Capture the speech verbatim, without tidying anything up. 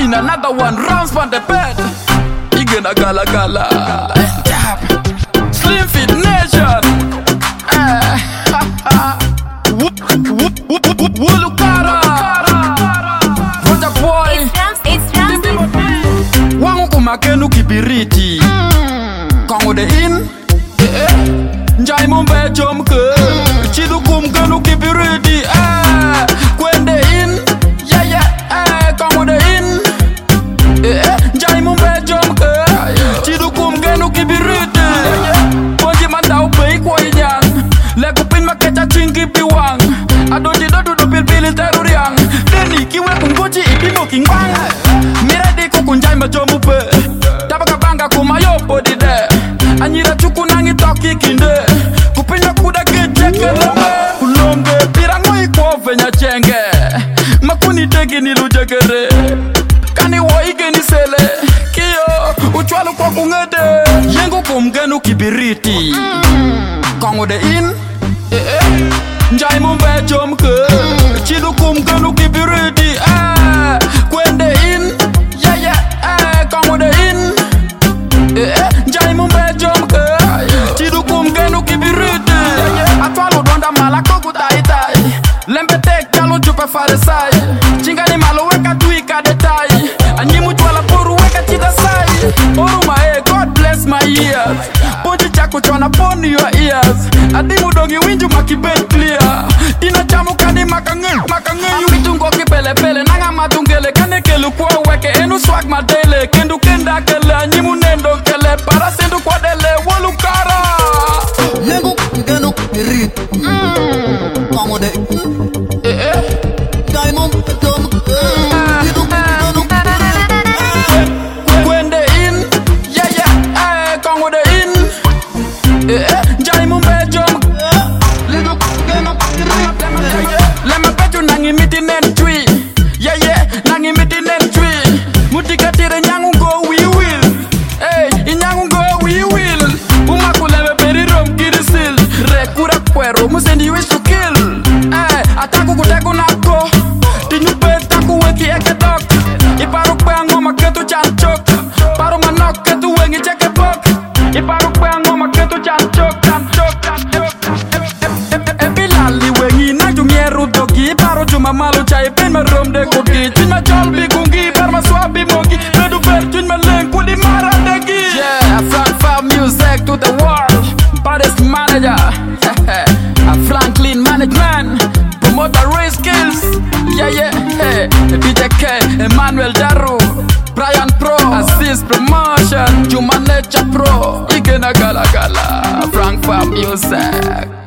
in another one rounds on the bed. Igena gala gala. Dab. Slim Fit Nation. Eh. Whoop whoop whoop whoop Wulukara. Roger boy. Wangu kumakenu kibiriti. Kongo de in. Njai mumbe jomke. Chidu kumkenu kibiriti. Eh. Kwende in. Yeah yeah. Eh. Kongo de in. Eh. Njai mumbe jomke. Chidu kumkenu kibiriti. Ponji manda upei kwa inyang. Lego pin makecha chingi piwang. Adoji dodu do pil pil teruriang. Deni kiwe kungochi ibimo kingwang. Miredi kukunjai majomu pe. Tabaka banga kumayo podide. Anyira chuku nangi toki kinde. Kupinya kuda kecheke lome. Kulombe pirango iko venya chenge. Makuni tegi nilujegere. Kani wo ige ni sele. Kiyo uchwalu kwa kungede. Yengu kumgenu kibiriti. Kongo de in. Njai mumbe jomke. Chidu kumgenu kibiriti. Eh. Kwende in. Yeah yeah. Eh. Kongo de in. Njai mumbe jomke. Chidu kumgenu kibiriti. Atwalu donda malako kutai tai. Lembe tek chalo jupe faresai. Chingani malo weka tuika detai. Anyimu chwala poru weka chita sai. Oruma eh, God bless my ears. Ponji chako chwana poni your ears. Adimu dongi winju makibet clear. Tina chamu kani makange makange. Mitungo kipele pele nanga matungele. Kane kelu kwa weke enu swag madele. Kendu kenda kele anyimu nendo kele. Para sendu kwa dele Wulukara. Yengu ngenu iri Kongo de Eh eh Diamond Tom Kwende in. Yeah yeah. Eh. Kongo de in. Eh eh. Njai mumbe jom. Lema pechu nangi miti nen tree. Yeah yeah. Nangi miti nen tree. Mutika tire nyangu go we will. Hey. Inyangu go we will. Umakulebe peri rom kirisil. Rekura kwero musendi wish to kill. Eh. Ataku kuteku nako. Tinyupe taku weki eke dok. Iparu kwengo maketu chanchok. Paru manok ketu wengi cheke pok. Iparu kwengo maketu chanchok. Chanchok chanchok. Ebilali wengi na jungieru dogi. Paru juma malu chai pen marom de kogi. Chin ma chalbi kungi. Par ma swabi mogi. Redu per chin ma leng kuli mara degi. Yeah, Frank Farm music to the world. Baddest manager. Franklin management. Promoter race skills. Yeah yeah. Hey. D J K. Emmanuel Daru. Brian Pro. Assist promotion. Juma Nature Pro. Igena gala gala. Frank Farm music.